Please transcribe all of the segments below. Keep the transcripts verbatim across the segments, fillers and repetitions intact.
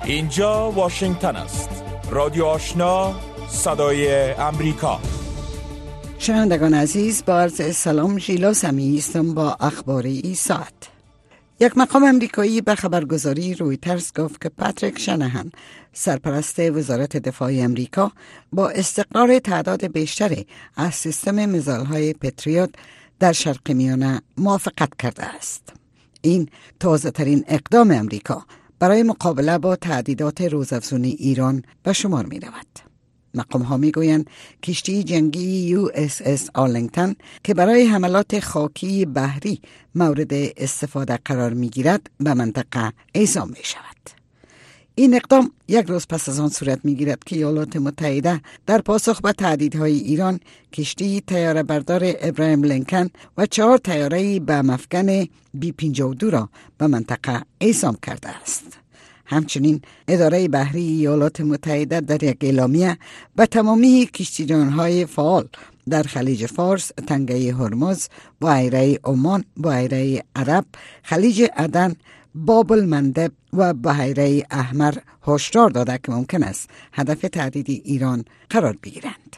اینجا واشنگتن است. رادیو آشنا، صدای امریکا. شنوندگان عزیز، با عرض سلام، ژیلا سمیعی هستم با اخبار این ساعت. یک مقام امریکایی به خبرگزاری رویترز گفت که پاتریک شناهان، سرپرست وزارت دفاع امریکا، با استقرار تعداد بیشتری از سیستم میزایل‌های پتریوت در شرق میانه موافقت کرده است. این تازه ترین اقدام امریکا برای مقابله با تهدیدات روزافزون ایران به شمار می رود. مقام ها می گویند کشتی جنگی یو اس اس آرلینگتن که برای حملات خاکی بحری مورد استفاده قرار می گیرد به منطقه اعزام می شود. این اقدام یک روز پس از آن صورت می گیرد که ایالات متحده در پاسخ به تهدیدهای ایران کشتی طیاره بردار ابراهیم لینکن و چهار طیاره به مفکن بی پنجاه و دو را به منطقه اعزام کرده است. همچنین اداره بحری ایالات متحده در یک اعلامیه به تمامی کشتیران‌های فعال در خلیج فارس، تنگه هرمز، بحیره عمان، بحیره عرب، خلیج عدن، باب المندب و بحیره احمر هشدار داده که ممکن است هدف تهدید ایران قرار بگیرند.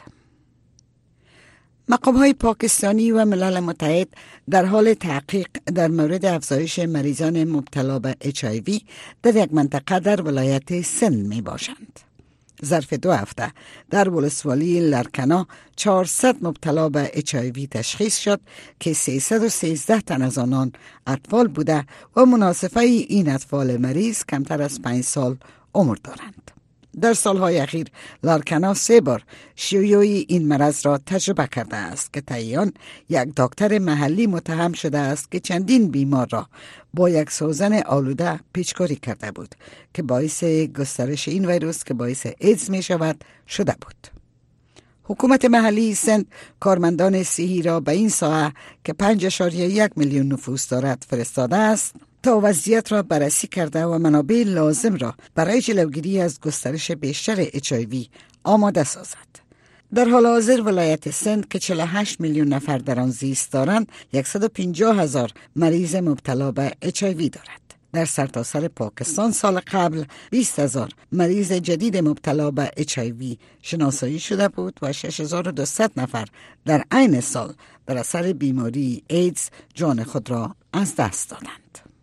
مقام‌های پاکستانی و ملل متحد در حال تحقیق در مورد افزایش مریضان مبتلا به اچ آی وی در یک منطقه در ولایت سند می باشند. ظرف دو هفته در ولسوالی لرکنا چهارصد مبتلا به اچ آی وی تشخیص شد که سیصد و سیزده تن از آنان اطفال بوده و مناصفه این اطفال مریض کمتر از پنج سال عمر دارند. در سالهای اخیر لارکنا سه بار شیوع این مرض را تجربه کرده است که طی یک دکتر محلی متهم شده است که چندین بیمار را با یک سوزن آلوده پیچکاری کرده بود که باعث گسترش این ویروس که باعث ایدز می شود شده بود. حکومت محلی سند کارمندان صحی را به این ساحه که پنج اشاریه یک میلیون نفوس دارد فرستاده است تا وضعیت را بررسی کرده و منابع لازم را برای جلوگیری از گسترش بیشتر اچ آی وی آماده سازد. در حال حاضر ولایت سند که چهل و هشت میلیون نفر در آن زیست دارند، صد و پنجاه هزار مریض مبتلا به اچ آی وی دارد. در سرتاسر پاکستان سال قبل بیست هزار مریض جدید مبتلا به اچ آی وی شناسایی شده بود و شش هزار و دویست نفر در عین سال در اثر بیماری ایدز جان خود را از دست دادند.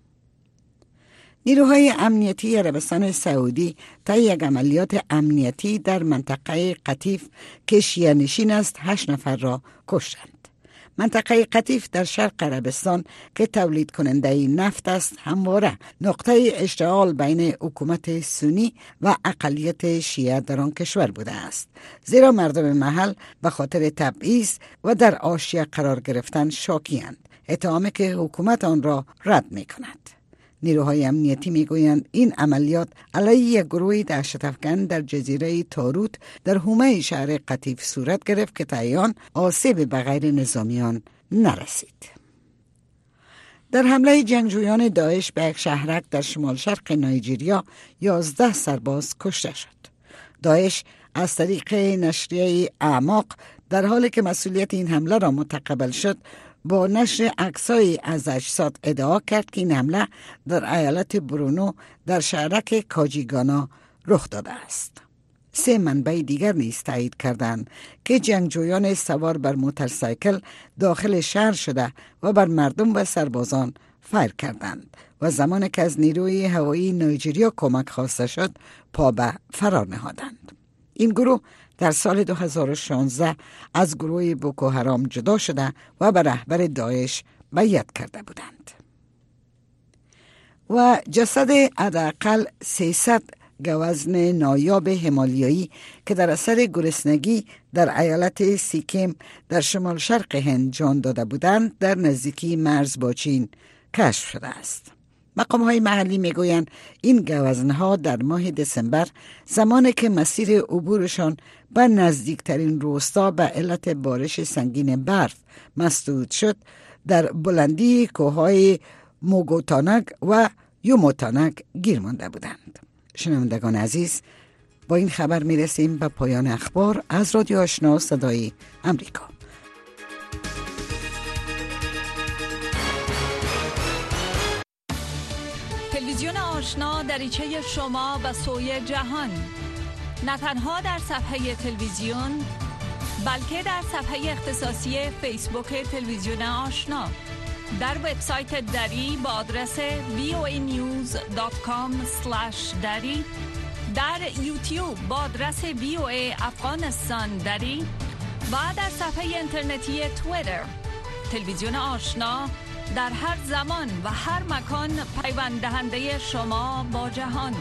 نیروهای امنیتی عربستان سعودی طی یک عملیات امنیتی در منطقه قطیف که شیعه نشین است هشت نفر را کشتند. منطقه قطیف در شرق عربستان که تولید کننده نفت است همواره نقطه اشتعال بین حکومت سنی و اقلیت شیعه در آن کشور بوده است، زیرا مردم محل به خاطر تبعیض و در حاشیه قرار گرفتن شاکی‌اند، اتهامی که حکومت آن را رد می کند. نیروهای امنیتی میگویند این عملیات علیه یک گروه دهشت‌افکن در جزیره تاروت در حومه شهر قطیف صورت گرفت که طی آن آسیبی به غیر نظامیان نرسید. در حمله جنگجویان داعش به یک شهرک در شمال شرق نایجریا یازده سرباز کشته شد. داعش از طریق نشریه اعماق در حالی که مسئولیت این حمله را متقبل شد با نشر عکسایی از اجساد ادعا کرد که این حمله در ایالت برونو در شهرک کاجیگانا رخ داده است. سه منبع دیگر نیز تایید کردند که جنگجویان سوار بر موتورسایکل داخل شهر شده و بر مردم و سربازان فایر کردند و زمانی که از نیروی هوایی نایجریا کمک خواسته شد پا به فرار نهادند. این گروه در سال دو هزار و شانزده از گروه بوکو حرام جدا شده و به رهبر داعش بیعت کرده بودند. و جسد حداقل سیصد گوزن نایاب همالیایی که در اثر گرسنگی در ایالت سیکیم در شمال شرق هند جان داده بودند در نزدیکی مرز با چین کشف شده است. مقام‌های محلی میگویند این گوزنها در ماه دسامبر زمانی که مسیر عبورشان به نزدیکترین روستا به علت بارش سنگین برف مسدود شد در بلندی کوههای موگوتانگ و یوموتانگ گیر مانده بودند. شنوندگان عزیز، با این خبر میرسیم به پایان اخبار از رادیو آشنا صدای امریکا. تلویزیون آشنا دریچه شما و سوی جهان، نه تنها در صفحه تلویزیون بلکه در صفحه اختصاصی فیسبوک تلویزیون آشنا، در وبسایت دری با آدرس وی او ای نیوز دات کام اسلش دری، در یوتیوب با آدرس وی او ای افغانستان دری و در صفحه اینترنتی توییتر. تلویزیون آشنا در هر زمان و هر مکان پیوند دهنده شما با جهان.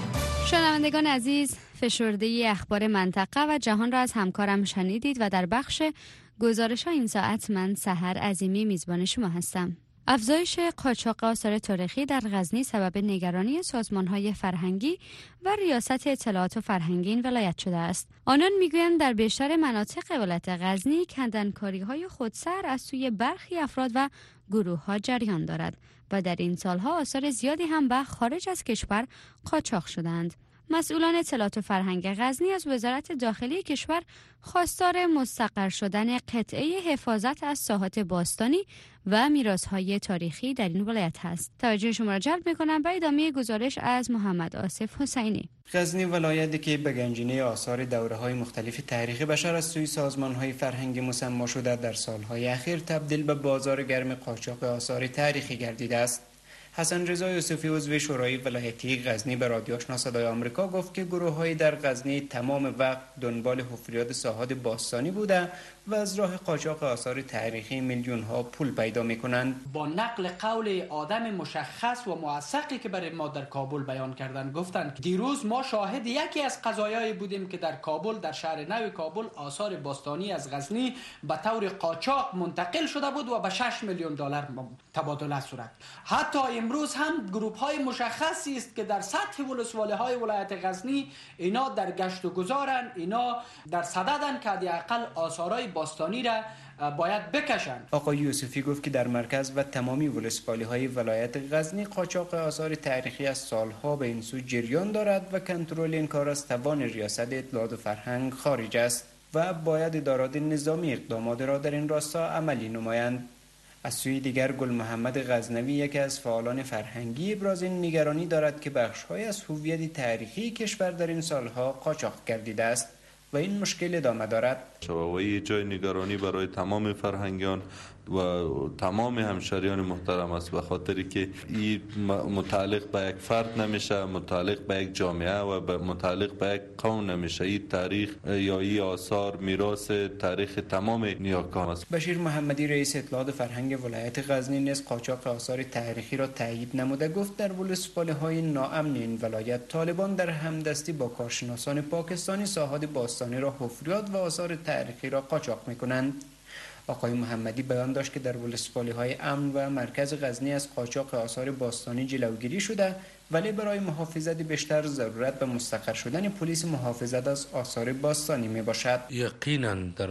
شنوندگان عزیز، فشرده اخبار منطقه و جهان را از همکارم شنیدید و در بخش گزارش ها این ساعت من سحر عظیمی میزبان شما هستم. افزایش قاچاق آثار تاریخی در غزنی سبب نگرانی سازمان‌های فرهنگی و ریاست اطلاعات و فرهنگی این ولایت شده است. آنان میگویند در بیشتر مناطق ولایت غزنی کندنکاری‌های خودسر از سوی برخی افراد و گروه‌ها جریان دارد و در این سالها آثار زیادی هم به خارج از کشور قاچاق شدند. مسئولان اطلاعات و فرهنگ غزنی از وزارت داخلی کشور خواستار مستقر شدن قطعه حفاظت از ساحات باستانی و میراث‌های تاریخی در این ولایت است. توجه شما را جلب می‌کنم به ادامه گزارش از محمد آصف حسینی. غزنی ولایتی که به گنجینه آثار دوره‌های مختلف تاریخی بشر از سوی سازمان‌های فرهنگی مسما شده در سال‌های اخیر تبدیل به بازار گرم قاچاق آثار تاریخی گردیده است. حسن رضا یوسفی عضو شورای ولایتی غزنی به رادیو آشنا صدای آمریکا گفت که گروه‌های در غزنی تمام وقت دنبال حفریات ساحات باستانی بوده و از راه قاچاق آثار تاریخی میلیون‌ها پول پیدا می‌کنند. با نقل قول آدم مشخص و موثقی که برای ما در کابل بیان کردن گفتند دیروز ما شاهد یکی از قضایایی بودیم که در کابل، در شهر نو کابل، آثار باستانی از غزنی به طور قاچاق منتقل شده بود و به شش میلیون دلار تبادله صورت. حتی امروز هم گروه‌های مشخصی است که در سطح ولسوالی‌های ولایت غزنی اینا در گشت و گذارن، اینا در صددن که حداقل آثارهای باستانی را باید بکشند. آقای یوسفی گفت که در مرکز و تمامی ولسوالی‌های ولایت غزنی قاچاق آثار تاریخی از سالها به این سو جریان دارد و کنترل این کار از توان ریاست اطلاعات و فرهنگ خارج است و باید ادارات نظامی اقدامات را در این راستا عملی نمایند. از سوی دیگر گل محمد غزنوی یکی از فعالان فرهنگی ابراز این نگرانی دارد که بخش‌های از هویت تاریخی کشور در این سالها قاچاق گردیده است و این مشکل ادامه دارد. و یه جای نگرانی برای تمام فرهنگیان و تمام همشهریان محترم است، به خاطری که این متعلق به یک فرد نمیشه، متعلق به یک جامعه و متعلق به یک قوم نمیشه. این تاریخ یا این آثار میراث تاریخ تمام نیاکان است. بشیر محمدی رئیس اطلاعات فرهنگ ولایت غزنی نیز قاچاق آثار تاریخی را تایید نموده گفت در ولسوالی‌های ناامن این ولایت طالبان در همدستی با کارشناسان پاکستانی ساحات باستانی را حفریات و آثار تاریخی را قاچاق می‌کنند. آقای محمدی بیان داشت که در ولسوالی‌های امن و مرکز غزنی از قاچاق آثار باستانی جلوگیری شده، ولی برای محافظت بیشتر ضرورت به مستقر شدن پلیس محافظت از آثار باستانی می باشد. یقینا در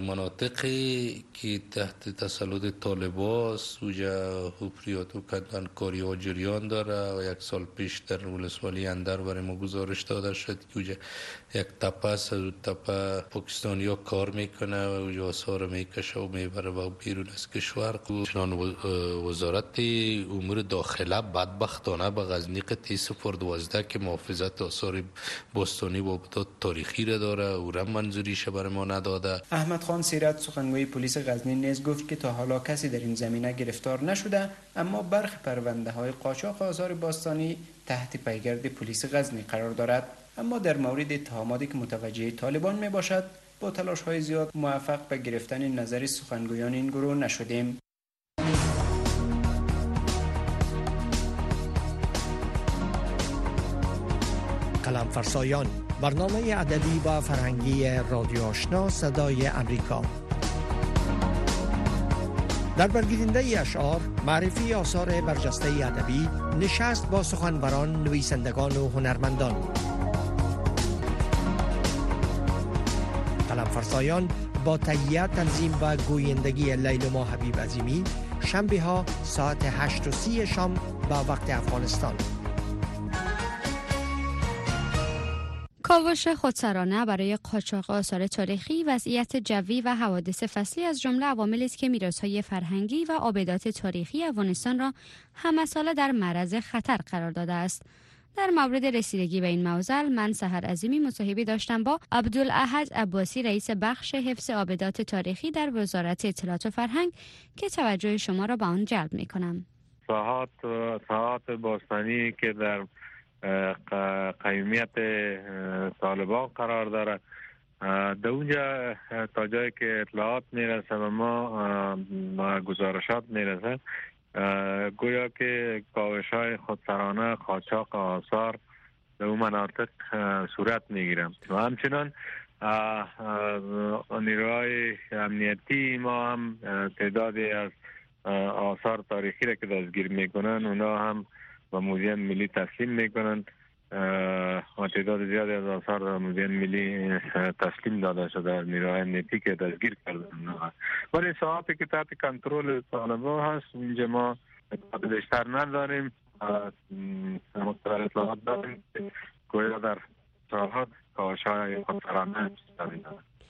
مناطقی که تحت تسلط طالبان سوجا حفریات و کندنکاری ها جریان داره و یک سال پیش در ولسوالی اندر برای ما گزارش داده شد که اوجا یک تپه است، از تپه پاکستانی ها کار میکنه و اوجا آثار میکشه و میبره و بیرون از کشور. چنان وزارت امور داخله بدبختانه به غزنی قطعی صفر دوازده که محافظت آثار باستانی و ابداع تاریخی را داره او را منظوریش برای ما نداده. احمد خان سیرت سخنگوی پلیس غزنی نیز گفت که تا حالا کسی در این زمینه گرفتار نشده، اما برخی پرونده های قاچاق آثار باستانی تحت پیگرد پلیس غزنی قرار دارد. اما در مورد اتهاماتی که متوجه طالبان می باشد با تلاش های زیاد موفق به گرفتن نظر سخنگویان این گروه نشدیم. قلم فرسایان، برنامه ادبی و فرهنگی رادیو آشنا صدای امریکا. در برگزیدنده اشعار، معرفی آثار برجسته ادبی، نشست با سخنوران، نویسندگان و هنرمندان. قلم فرسایان با تهیه، تنظیم و گویندگی لیلما حبیب عظیمی، شنبه ها ساعت هشت و سی شام با وقت افغانستان. کاوش خودسرانه برای قاچاق آثار تاریخی، وضعیت جوی و حوادث فصلی از جمله عواملی است که میراث‌های فرهنگی و آبدات تاریخی افغانستان را همه‌ساله در معرض خطر قرار داده است. در مورد رسیدگی به این موضوع من سحر عظیمی مصاحبه داشتم با عبدالاحد عباسی، رئیس بخش حفظ آبدات تاریخی در وزارت اطلاعات و فرهنگ، که توجه شما را به آن جلب می‌کنم. ساحات ساحات باستانی که در قیمیت طالبان قرار داره، در اونجا تا جایی که اطلاعات میرسه و ما گزارشات میرسه، گویا که کاوش های خودسرانه قاچاق آثار در اون مناطق صورت میگیرم و همچنان نیروهای امنیتی ما هم تعدادی از آثار تاریخی را که دستگیر میکنن اونا هم و موزیم ملی تسلیم میکنن و تعداد زیادی از آثار را موزیم ملی تسلیم داده شده در نیروهای امنیتی که دستگیر کردن. ولی ساعتی که تحت کنترل طالبان هست اینجا ما اطلاعات بیشتر نداریم، مقدار اطلاعات داریم که گویا در ساحات کاوش‌های خودسرانه داریم.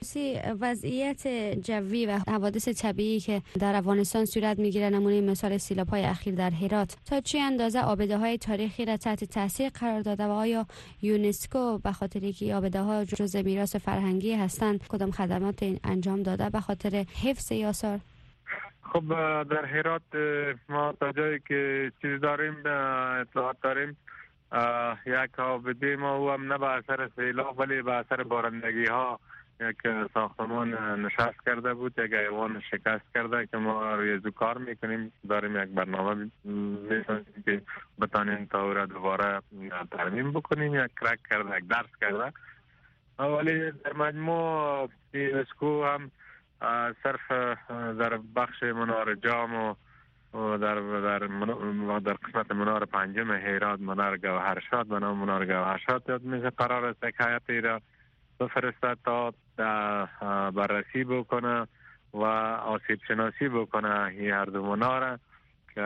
وضعیت جوی و حوادث طبیعی که در افغانستان صورت میگیره، نمونه مثال سیلاب‌های اخیر در هرات، تا چه اندازه آبده‌های تاریخی را تحت تاثیر قرار داده و آیا یونسکو به خاطر اینکه آبده‌ها جزء میراث فرهنگی هستند کدام خدمات انجام داده به خاطر حفظ آثار؟ خب در هرات ما تا جایی که چیز داریم اطلاعات داریم، یک آبده ما او هم نه به اثر سیلاب ولی به اثر بارندگی ها یک ساختمان نشست کرده بود، یک ایوان شکست کرده که ما ریزو کار میکنیم، داریم یک برنامه میکنیم که بتانیم تا او را دوباره ترمیم بکنیم. یک کرک کرده، یک درس کرده، ولی در مجموع یونسکو هم صرف در بخش منار جام و در در در قسمت منار پنجم هرات، منار گوهرشاد به نام منار گوهرشاد یاد میشه، قرار است یک هیئتی را بفرسته تا بررسی بکنه و آسیب شناسی بکنه این هر دو منار، که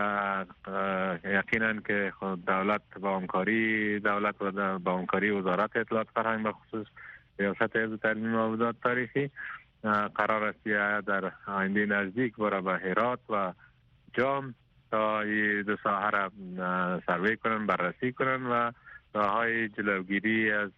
یقینا که دولت با همکاری دولت و با همکاری وزارت اطلاعات فرهنگ به خصوص ریاست حفظ ترمیم آبدات تاریخی قرار است در آینده نزدیک برای به هرات و جام تا این دو ساحه را سروی کنن، بررسی کنن و راههای جلوگیری از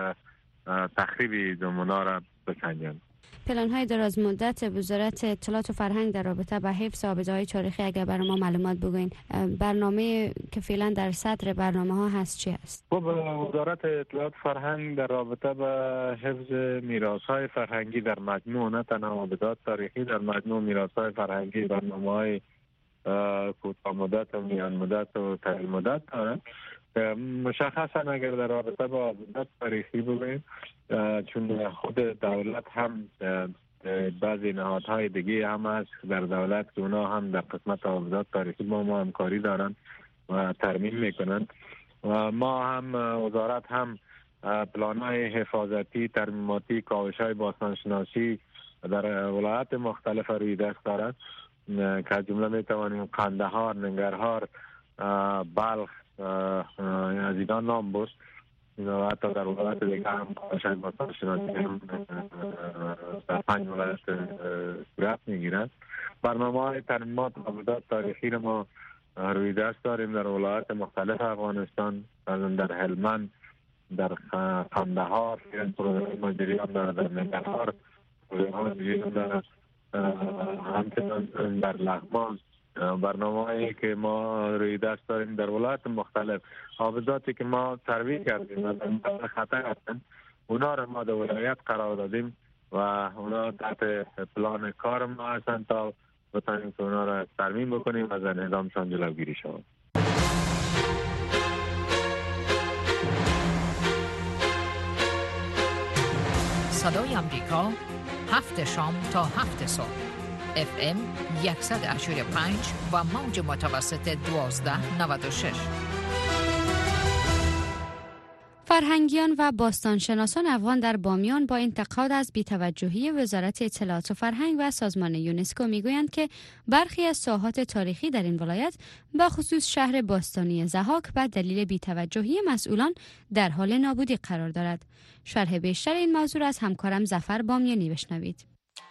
تخریب دو منار بسنجند. پلان های دراز مدت وزارت اطلاعات و فرهنگ در رابطه با حفظ آبده‌های تاریخی اگر برای ما معلومات بگوین، برنامه که فعلا در صدر برنامه ها هست چی است؟ خب وزارت اطلاعات و فرهنگ در رابطه با حفظ میراث های فرهنگی در مجموع، نه تنها آبدات تاریخی، در مجموع میراث های فرهنگی برنامه های کوتاه مدت و میان مدت و طویل مدت دارند. مشخصا اگر در رابطه با آبدات تاریخی بگوییم، چون خود دولت هم بعضی نهادهای دیگه هم هست در دولت که اونا هم در قسمت آبدات تاریخی با ما همکاری دارن و ترمیم میکنن و ما هم وزارت هم پلان‌های حفاظتی، ترمیماتی، کاوش‌های باستانشناسی در ولایات مختلف روی دست دارد که از جمله میتوانیم قندهار، ننگرهار، بلخ از اینا نام برد و حتی در ولایت دیگه هم کاوش‌های باستانشناسی هم در پنج ولایت صورت میگیرد. برنامه‌های ترمیمات آبدات تاریخی رو ما روی دست داریم در ولایات مختلف افغانستان، در هلمند، در قندهار پروژه جریان داره، در ننگرهار پروژه جریان داره، همچنان در لغمان. برنامه‌ای که ما روی دست داریم در ولایات مختلف، آبداتی که ما ترویج کردیم و در خطر هستند اونا رو ما در ولایت قرار دادیم و اونا تحت پلان کار ما هستند تا بتانیم که اونا رو ترمیم بکنیم و از نظامشان جلوگیری شود. صدای امریکا، هفت شام تا هفت صبح، اف ام صد و هشتاد و پنج و موج متوسط دوازده نود و شش. فرهنگیان و باستانشناسان افغان در بامیان با انتقاد از بی‌توجهی وزارت اطلاعات و فرهنگ و سازمان یونسکو میگویند که برخی از ساحات تاریخی در این ولایت به خصوص شهر باستانی ضحاک به دلیل بی‌توجهی مسئولان در حال نابودی قرار دارد. شرح بیشتر این موضوع از همکارم ظفر بامیانی بشنوید.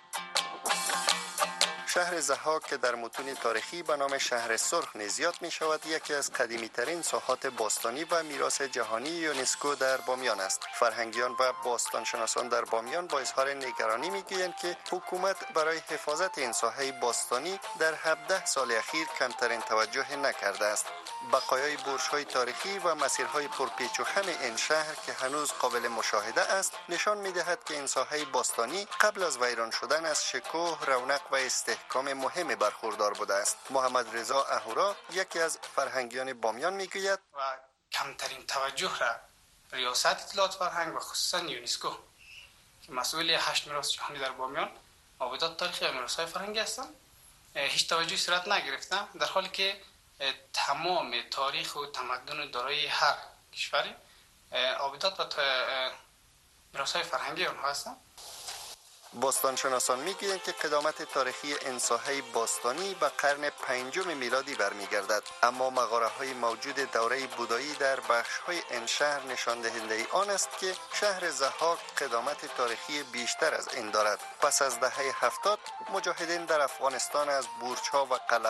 شهر ضحاک که در متون تاریخی به نام شهر سرخ نیز یاد می شود، یکی از قدیمی ترین ساحات باستانی و میراث جهانی یونسکو در بامیان است. فرهنگیان و باستانشناسان در بامیان با اظهار نگرانی می گویند که حکومت برای حفاظت این ساحه باستانی در هفده سال اخیر کمترین توجه نکرده است. بقایای برج‌های تاریخی و مسیرهای پرپیچ و خم این شهر که هنوز قابل مشاهده است نشان می‌دهد که این ساحه باستانی قبل از ویران شدن از شکوه، رونق و استحکام مهم برخوردار بوده است. محمد رضا اهورا یکی از فرهنگیان بامیان میگوید و کمترین توجه را ریاست اطلاعات فرهنگ و خصوصا یونسکو که مسئول هشت میراث جهانی در بامیان، آبادات تاریخی و میراث‌های فرهنگی هستند، هیچ توجهی صورت نگرفته، در حالی که تمام تاریخ و تمدن دارای هر کشوری آبادات و میراث‌های فرهنگی آنها هستند. باستانشناسان میگویند که قدامت تاریخی این ساحه باستانی به قرن پنجم میلادی برمیگردد، اما مغاره‌های موجود دوره بودایی در بخش‌های این شهر نشان دهنده آن است که شهر ضحاک قدامت تاریخی بیشتر از این دارد. پس از دهه هفتاد مجاهدین در افغانستان از برج‌ها و قلعه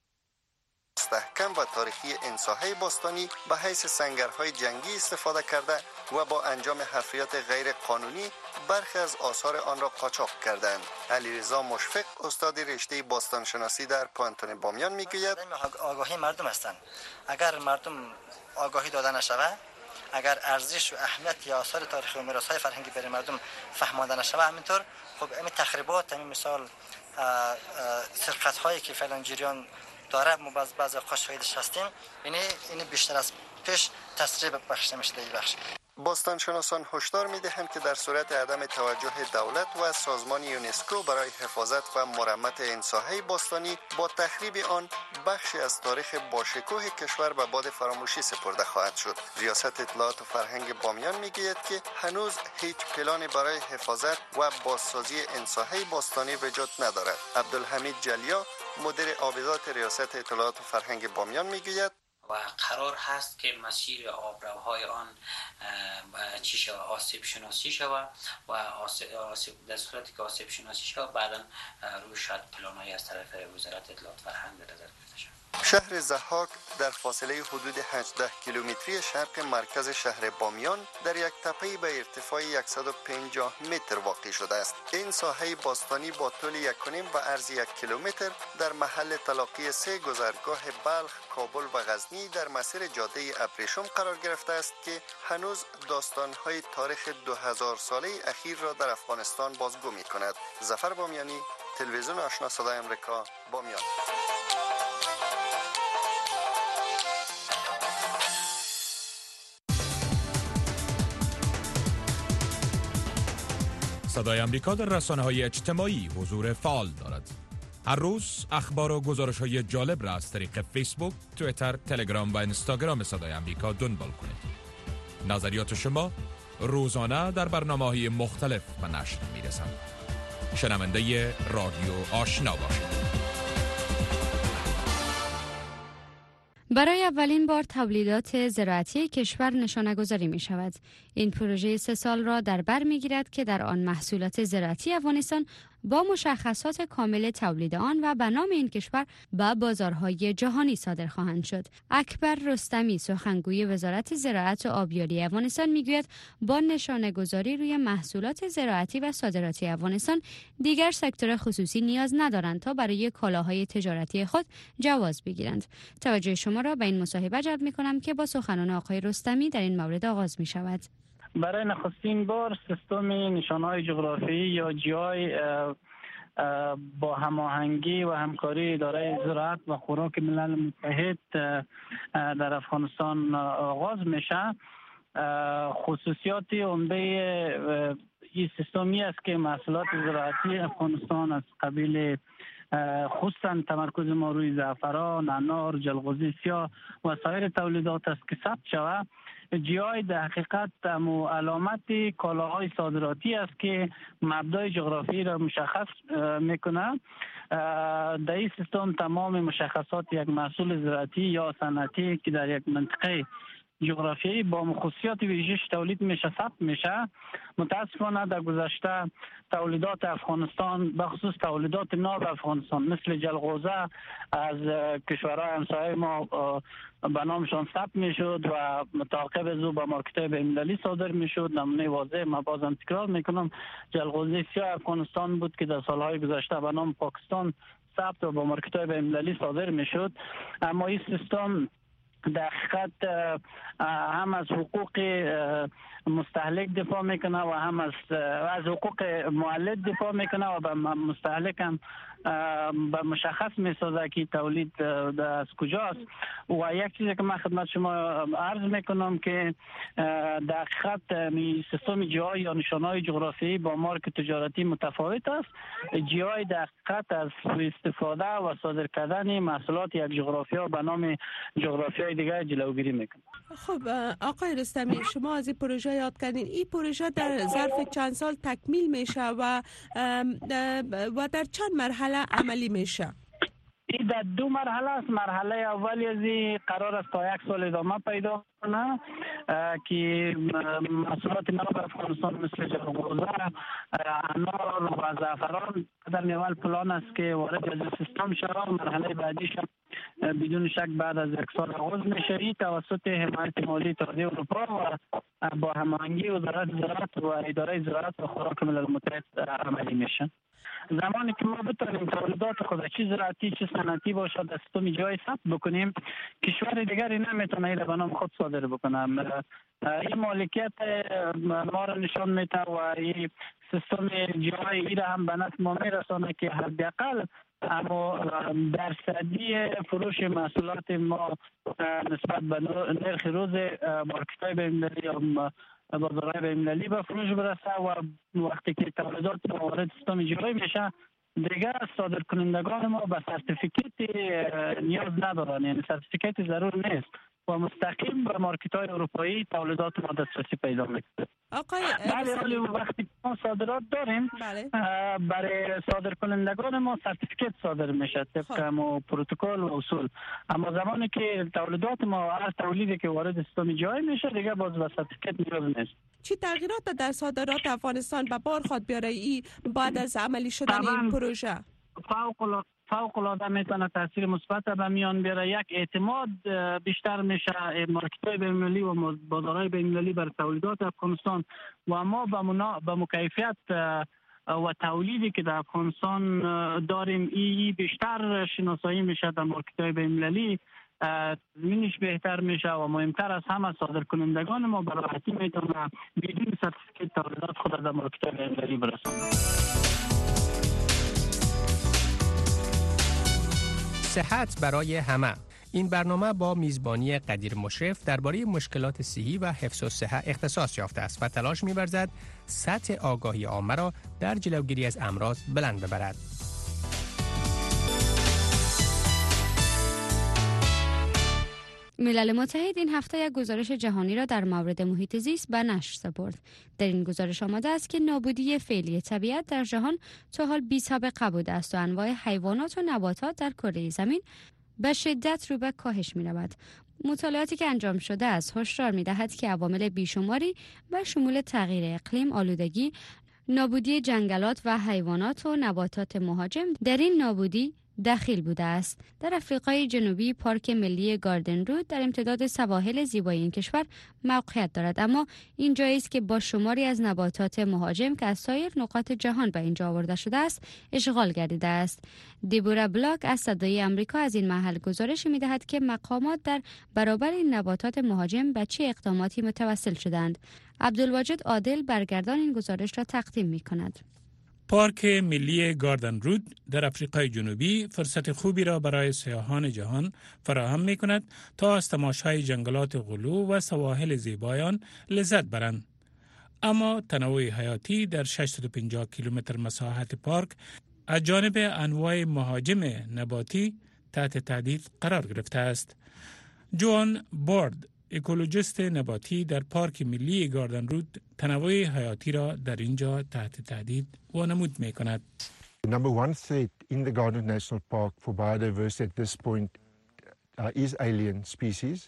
مستحکم و تاریخی این ساحه باستانی به حیث سنگرهای جنگی استفاده کرده و با انجام حفریات غیر قانونی برخی از آثار آن را قاچاق کردند. علیرضا مشفق استاد رشته باستانشناسی در پانتون بامیان میگوید آگاهی مردم هستند. اگر مردم آگاهی داده نشود، اگر ارزش و اهمیت یا آثار تاریخی و میراث‌های فرهنگی برای مردم فهمانده نشود، همینطور خب این تخریبات، همین مثال سرقت‌هایی که فعلا جریان داره ما باز بعضی اوقات شاهدش هستیم، یعنی این بیشتر از پیش تسریع بخش نمیشه این بخش. باستانشناسان هشدار می‌دهند که در صورت عدم توجه دولت و سازمان یونسکو برای حفاظت و مرمت این ساحه باستانی، با تخریب آن بخشی از تاریخ باشکوه کشور به باد فراموشی سپرده خواهد شد. ریاست اطلاعات و فرهنگ بامیان میگوید که هنوز هیچ پلانی برای حفاظت و بازسازی این ساحه باستانی وجود ندارد. عبدالحمید جلیا مدیر آبادات ریاست اطلاعات و فرهنگ بامیان میگوید و قرار هست که مسیر آبروهای آن چی شود، آسیب شناسی شود و آسیب در صورتی که آسیب شناسی شود بعدا روی شاید پلان‌هایی از طرف وزارت اطلاعات فرهنگ در نظر گرفته شود. شهر ضحاک در فاصله حدود هجده کیلومتری شرق مرکز شهر بامیان در یک تپه‌ای به ارتفاع صد و پنجاه متر واقع شده است. این ساحه باستانی با طول یک و نیم و عرض یک کیلومتر در محل تلاقی سه گذرگاه بلخ، کابل و غزنی در مسیر جاده ابریشم قرار گرفته است که هنوز داستان‌های تاریخ دو هزار ساله اخیر را در افغانستان بازگو می‌کند. ظفر بامیانی، تلویزیون آشنا صدای آمریکا، بامیان. صدای آمریکا در رسانه‌های اجتماعی حضور فعال دارد. هر روز اخبار و گزارش‌های جالب را از طریق فیسبوک، توییتر، تلگرام و اینستاگرام صدای آمریکا دنبال کنید. نظریات شما روزانه در برنامه‌های مختلف به نشر می‌رسند. شنونده رادیو آشنا باشید. برای اولین بار تولیدات زراعتی کشور نشانه‌گذاری می شود. این پروژه سه سال را در بر می گیرد که در آن محصولات زراعتی افغانستان با مشخصات کامل تولید آن و به نام این کشور به بازارهای جهانی صادر خواهند شد. اکبر رستمی سخنگوی وزارت زراعت و آبیاری افغانستان میگوید با نشانه‌گذاری روی محصولات زراعتی و صادراتی افغانستان دیگر سکتور خصوصی نیاز ندارند تا برای کالاهای تجارتی خود جواز بگیرند. توجه شما را به این مصاحبه جلب می‌کنم که با سخنان آقای رستمی در این مورد آغاز می‌شود. برای نخستین بار سیستم نشانه‌های جغرافیایی یا جی آی با هماهنگی و همکاری اداره زراعت و خوراک ملل متحد در افغانستان آغاز میشه. خصوصیات عمده این سیستمی است که محصولات زراعتی افغانستان از قبیل خصوصا تمرکز ما روی زعفران، انار، جلغوزی سیاه و سایر تولیدات است که ثبت شود. جی آی در حقیقت علامت کالاهای صادراتی است که مبدأ جغرافی را مشخص میکنه. در این سیستم تمام مشخصات یک محصول زراعتی یا صنعتی که در یک منطقه جغرافیایی با خصوصیات ویژه‌اش تولید میشه ثبت میشه. متاسفانه در گذشته تولیدات افغانستان به خصوص تولیدات ناب افغانستان مثل جلغوزه از کشورهای همسایه ما به نامشان ثبت میشد و متعاقب از او به مارکت‌های بین‌المللی صادر میشد. نمونه واضح ما بازم تکرار میکنم جلغوزه سیاه افغانستان بود که در سالهای گذشته به نام پاکستان ثبت و به مارکت‌های بین‌المللی صادر میشد. اما این سیستم در حقیقت هم از حقوق مستهلک دفاع میکنه و هم از از حقوق مولد دفاع میکنه و به مستهلک هم به مشخص میسازه که تولید از کجاست. و یک چیزی که من خدمت شما عرض میکنم که در حقیقت سیستم جی آی یا نشانهای جغرافیایی با مارک تجارتی متفاوت است. جی آی در حقیقت از استفاده و صادر کردن محصولات یک جغرافیا به نام جغرافیای دیگه جلوگیری میکنه. خب آقای رستمی، شما از این پروژه یاد کردین. این پروژه در ظرف چند سال تکمیل میشه و و در چند مرحله عملی میشه؟ این در دو مرحله است. مرحله اولی از این قرار است تا یک سال ادامه پیدا کنه که محصولات ناب افغانستان مثل جلغوزه، انار و زعفران در اول پلان است که وارد از سیستم شود. مرحله بعدیش بدون شک بعد از یک سال آغاز میشه توسط حمایت مالی اتحادیه اروپا و با هماهنگی وزارت زراعت و اداره زراعت و خوراک ملل متحد عملی میشه. زمانی که ما بتونیم تولیدات خود چه زراعتی چه صنعتی باشه در سیستم جی آی ثبت بکنیم، کشور دیگری نمیتونه این به نام خود صادر بکنه. این مالکیت ما را نشان میده و این سیستم جی آی این را هم به نفع ما میرسانه که حداقل اما درصدی فروش محصولات ما نسبت به نرخ روز مارکت‌های بین‌المللی یا بازارهای بین‌المللی به فروش برسه و وقتی که تولیدات ما وارد سیستم جی آی میشه دیگر صادر کنندگان ما به سرتیفیکیت نیاز ندارن، یعنی سرتیفیکیت ضرور نیست و مستقیم به مارکت‌های اروپایی تولیدات ما دسترسی پیدا میکنه. آقای ولی وقتی ما صادرات داریم بله. برای صادر کنندگان ما سرتیفیکیت صادر میشه طبق ما پروتکل و اصول. اما زمانی که تولیدات ما هر تولیدی که وارد سیستم جی آی میشه دیگه باز به سرتیفیکیت نیاز نیست. چی تغییرات در صادرات افغانستان به بار خواهد بیاره ای بعد از عملی شدن این پروژه؟ فوق فوق العاده میتونه تاثیر مثبت به میان بیاره. یک اعتماد بیشتر میشه مارکت‌های بین‌المللی و بازارهای بین‌المللی بر تولیدات افغانستان و ما به منا... به مکیفیت و تولیدی که در افغانستان داریم ای بیشتر شناسایی میشه در مارکت‌های بین‌المللی، تضمینش بهتر میشه و مهمتر از همه صادر کنندگان ما به راحتی میتونه بدون سرتیفیکیت تولیدات خود در مارکت‌های بین‌المللی برسونه. صحت برای همه. این برنامه با میزبانی قدیر مشرف درباره مشکلات صحی و حفظ الصحه اختصاص یافته است و تلاش می‌ورزد سطح آگاهی عامه را در جلوگیری از امراض بلند ببرد. ملل متحد این هفته یک گزارش جهانی را در مورد محیط زیست به نشر سپرد. در این گزارش آمده است که نابودی فعلی طبیعت در جهان تا حال بی‌سابقه بوده است و انواع حیوانات و نباتات در کره زمین به شدت رو به کاهش می‌رود. مطالعاتی که انجام شده است هشدار می‌دهد که عوامل بیشماری به شمول تغییر اقلیم، آلودگی، نابودی جنگلات و حیوانات و نباتات مهاجم در این نابودی دخیل بوده است. در آفریقای جنوبی پارک ملی گاردن رود در امتداد سواحل زیبای این کشور موقعیت دارد، اما این جایی است که با شماری از نباتات مهاجم که از سایر نقاط جهان به اینجا آورده شده است اشغال گردیده است. دیبورا بلاک از صدای آمریکا از این محل گزارش می‌دهد که مقامات در برابر این نباتات مهاجم به چه اقداماتی متوسل شدند. عبدالواجد عادل برگردان این گزارش را تقدیم می‌کند. پارک ملی گاردن رود در آفریقای جنوبی فرصت خوبی را برای سیاحان جهان فراهم می کند تا از تماشای جنگلات غلو و سواحل زیبایان لذت برند. اما تنوع حیاتی در ششصد و پنجاه کیلومتر مساحت پارک از جانب انواع مهاجم نباتی تحت تهدید قرار گرفته است. جوان بارد، اکولوژیست نباتی در پارک ملی گاردن رود، تنوع حیاتی را در اینجا تحت تهدید وانمود می کند. Number one threat in the Garden National Park for biodiversity at this point uh, is alien species.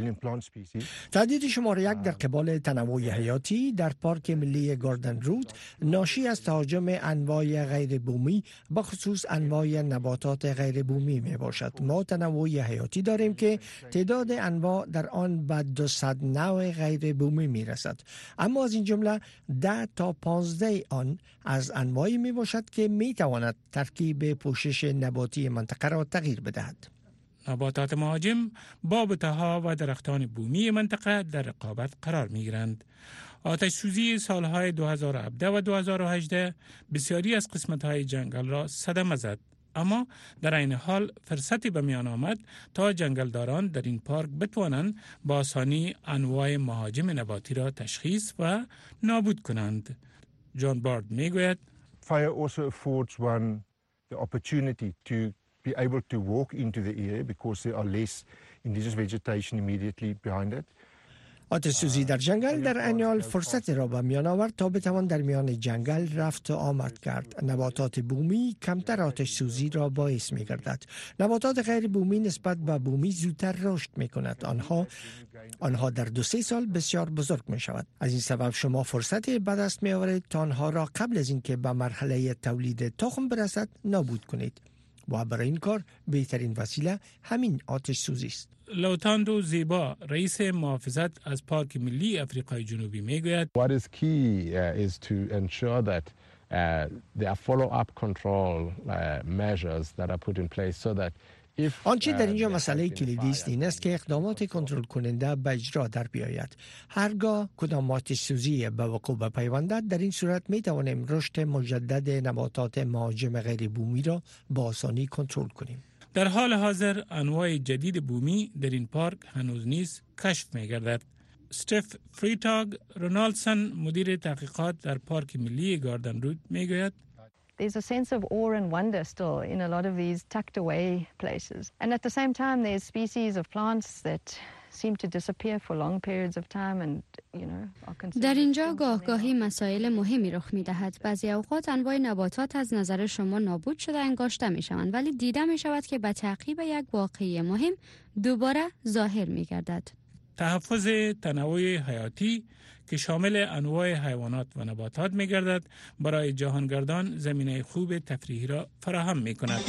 تهدید شماره یک در قبال تنوع حیاتی در پارک ملی گاردن رود ناشی از تهاجم انواع غیر بومی به خصوص انواع نباتات غیر بومی می باشد. ما تنوع حیاتی داریم که تعداد انواع در آن به دویست نوع غیر بومی می رسد، اما از این جمله ده تا پانزده آن از انواعی می باشد که می تواند ترکیب پوشش نباتی منطقه را تغییر بدهد. نباتات مهاجم با بوته‌ها و درختان بومی منطقه در رقابت قرار می‌گیرند. آتش سوزی سالهای دو هزار و هفده و دو هزار و هجده بسیاری از قسمت‌های جنگل را صدمه زد، اما در این حال فرصتی به میان آمد تا جنگلداران در این پارک بتوانند با آسانی انواع مهاجم نباتی را تشخیص و نابود کنند. جان بارد میگوید Fire also affords one the opportunity to be able to walk into the area because there are less indigenous vegetation immediately behind it. آتش سوزی در جنگل در عین حال فرصت را به میان آورد تا بتوان در میان جنگل رفت و آمد کرد. نباتات بومی کمتر آتش سوزی را باعث می گردد. نباتات غیر بومی نسبت به بومی زودتر رشد می کند. آنها آنها در دو سه سال بسیار بزرگ می شود. از این سبب شما فرصت به دست می آورید تا آنها را قبل از اینکه به مرحله تولید تخم برسد نابود کنید. و برای این کار بهترین وسیله همین آتش سوزی است. لوتاندو زیبا، رئیس محافظت از پارک ملی آفریقای جنوبی میگوید What is key uh, is to ensure that uh, there are follow-up control uh, measures that are put in place so that آنچه در اینجا مسئله کلیدی است این است که اقدامات کنترل کننده به اجرا در بیاید. هرگاه کدام آتش سوزی به وقوع بپیوندد، در این صورت می توانیم رشد مجدد نباتات مهاجم غیر بومی را با آسانی کنترل کنیم. در حال حاضر انواع جدید بومی در این پارک هنوز نیز کشف می گردد. استف فریتاگ رونالدسون، مدیر تحقیقات در پارک ملی گاردن رود میگوید There's a sense of awe and wonder still in a lot of these tucked away places. And at the same time, there's species of plants that seem to disappear for long periods of time and, you know, are considered... در اینجا گاه گاهی مسائل مهمی رخ می‌دهد. بعضی اوقات انواع نباتات از نظر شما نابود شده انگاشته می‌شوند، ولی دیده می‌شود که به تعقیب یک واقعه مهم دوباره ظاهر می‌گردد. تحفظ تنوع حیاتی که شامل انواع حیوانات و نباتات می‌گردد برای جهانگردان زمینه خوب تفریحی را فراهم می‌کند.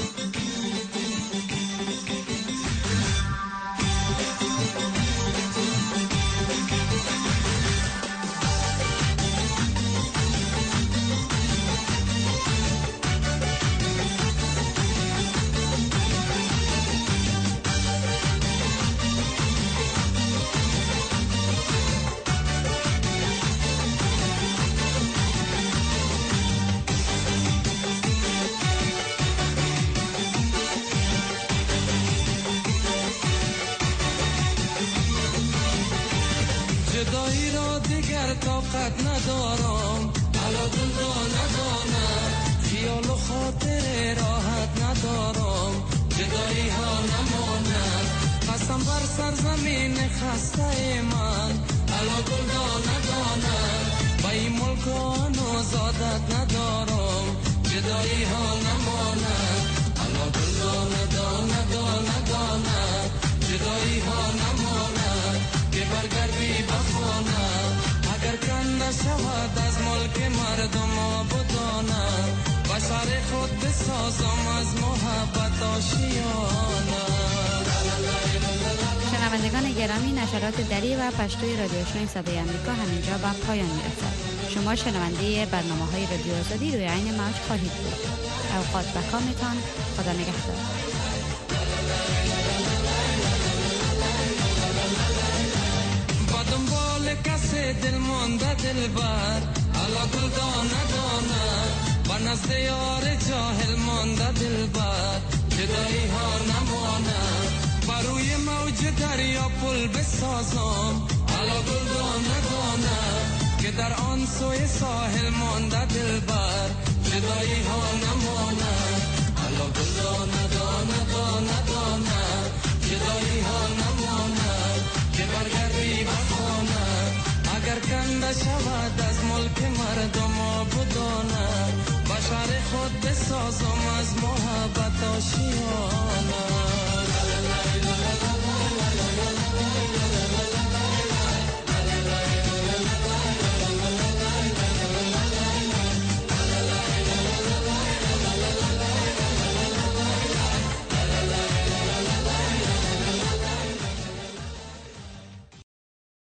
جدایی را دیگر طاقت ندارم، علا دل را ندانم، خیال و خاطر راحت ندارم، جدایی ها نمانم، قسم بر سرزمین خسته من، علا دل را ندانم، با این ملک آنو زادت ندارم، جدایی ها نمانم، علا دل را ندانم، ندانم، جدایی ها نمانم، که برگردی بخوانم، اگر کنده شود از ملک مردم آبادانم، بشر خود بسازم از محبت آشیانم. شنوندگان گرامی، نشرات دری و پشتوی رادیو آشنای صدای آمریکا همینجا به پایان میرسد. شما شنونده برنامه های رادیو آزادی روی عین موج خواهید بود. اوقات بخامتان، خدا نگهدار. کسی دل مانده دل بر علا دل دانه دانه و نزد یار جاهل مانده دل بر جدایی ها نمانه بروی موج دریا پل بسازم علا دل دانه دانه که در آن سوی ساحل مانده دل بر جدایی ها نماند حالا گل دانه دانه دانه دانه جدایی ها نماند که برگردی به خانه اگر کنده شود از ملک مردم آبادانه بشر خود بسازم از محبت آشیانه